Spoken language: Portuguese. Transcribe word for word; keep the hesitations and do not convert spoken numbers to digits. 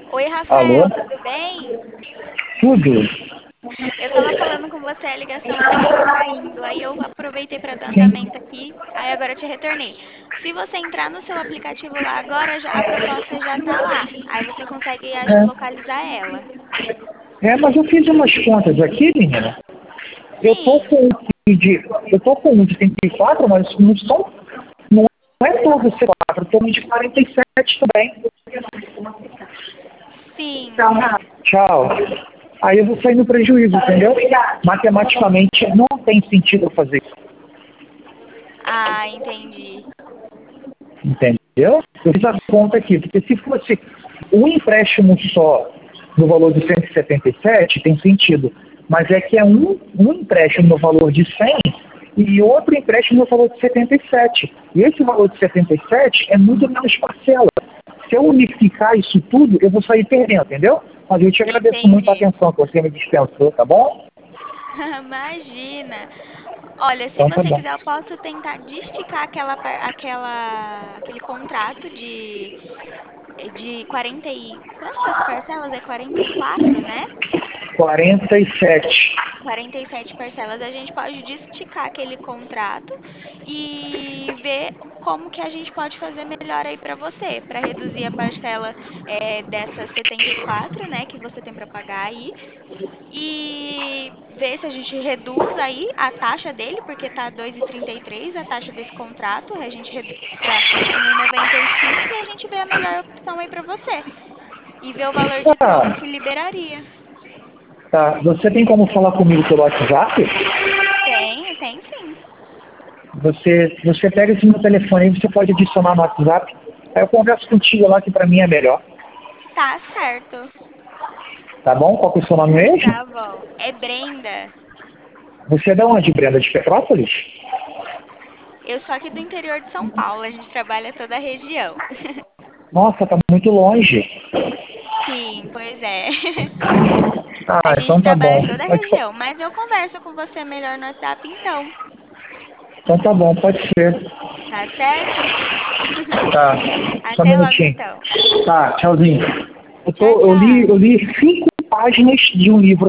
Oi, Alô? Rafael, tudo bem? Tudo? Eu tava falando com você, a ligação acabou caindo. Aí eu aproveitei para dar Sim. andamento aqui, aí agora eu te retornei. Se você entrar no seu aplicativo lá agora, já- a proposta já tá lá. Aí você consegue ach- localizar ela. É, mas eu fiz umas contas aqui, menina. Eu tô Sim, com um de. Eu tô com um de trinta e quatro, mas não são. Não é todo C quatro, eu tô um de quarenta e sete também. sim. Tchau. Aí eu vou sair no prejuízo, entendeu? Matematicamente não tem sentido eu fazer isso. Ah, entendi. Entendeu? Eu fiz a conta aqui, porque se fosse um empréstimo só no valor de cento e setenta e sete, tem sentido. Mas é que é um, um empréstimo no valor de cem e outro empréstimo no valor de setenta e sete. E esse valor de setenta e sete é muito menos parcela. Se eu unificar isso tudo, eu vou sair perdendo, entendeu? Mas eu te agradeço muito a Entendi. atenção que você me dispensou, tá bom? Imagina. Olha, se Então tá você bom. quiser, eu posso tentar de esticar aquela, par- aquela, aquele contrato de, de quarenta e... Quantas parcelas? É quarenta e quatro, né? quarenta e sete. quarenta e sete parcelas. A gente pode de esticar aquele contrato e ver como que a gente pode fazer melhor aí para você, para reduzir a parcela é, dessas setenta e quatro, né, que você tem para pagar aí. E ver se a gente reduz aí a taxa dele, porque tá dois e trinta e três a taxa desse contrato, a gente reduz para um e noventa e cinco e a gente vê a melhor opção aí para você. E ver o valor de troca Tá, que liberaria. tá. Você tem como falar comigo pelo WhatsApp? Tenho, tem sim. Você, você pega esse meu telefone aí, você pode adicionar no WhatsApp. Aí eu converso contigo lá, que pra mim é melhor. Tá certo. Tá bom? Qual que é o seu nome mesmo? Tá bom. É Brenda. Você é de onde, Brenda? De Petrópolis? Eu sou aqui do interior de São Paulo, a gente trabalha toda a região. Nossa, tá muito longe. Sim, pois é. A Ah, gente então tá trabalha bom. toda a Mas, região, mas eu converso com você melhor no WhatsApp então. então tá bom, pode ser. Tá certo? Tá, só um Até logo minutinho. então. Tá, tchauzinho. Eu, Tchau, tô, eu, li, tchau. eu li cinco páginas de um livro